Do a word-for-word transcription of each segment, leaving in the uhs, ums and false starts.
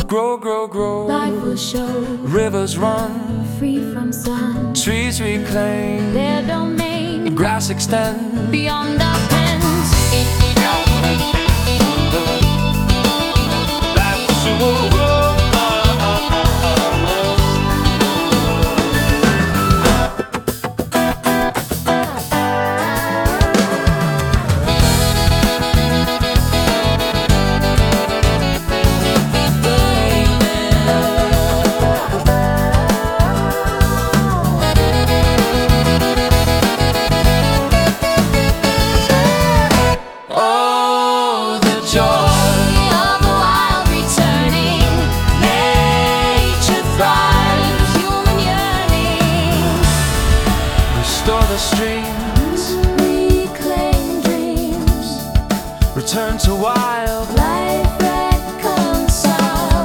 grow, grow, grow. Life will show. Rivers run, Free from sun. trees reclaim Their domain. grass extend Beyond our pens. Restore the streams, Reclaim dreams. return to wild. Life reconciled.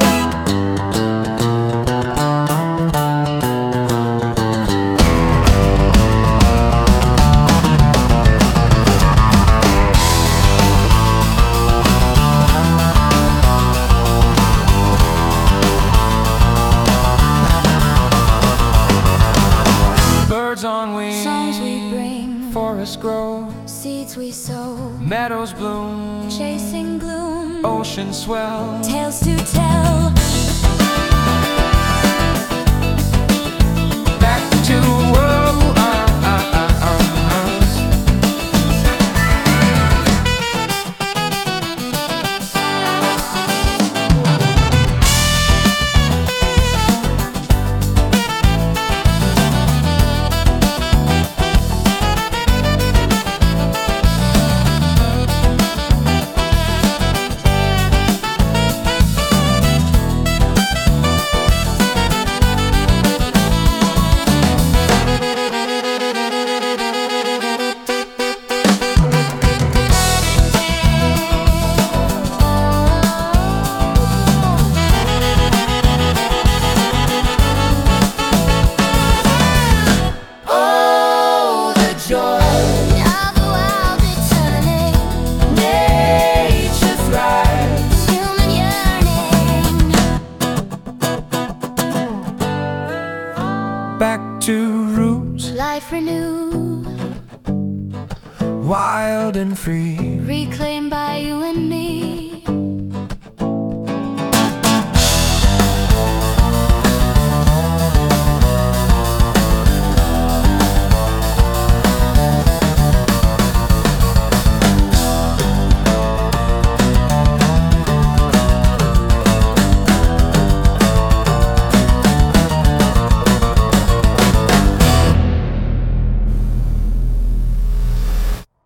Birds on wing, Songs we bring. forests grow, Seeds we sow. meadows bloom, Chasing gloom. oceans swell. Tales to tell. Back to the world, uh, uh, uh, uh, back to roots, Life renew. wild and free. Reclaimed by you and me.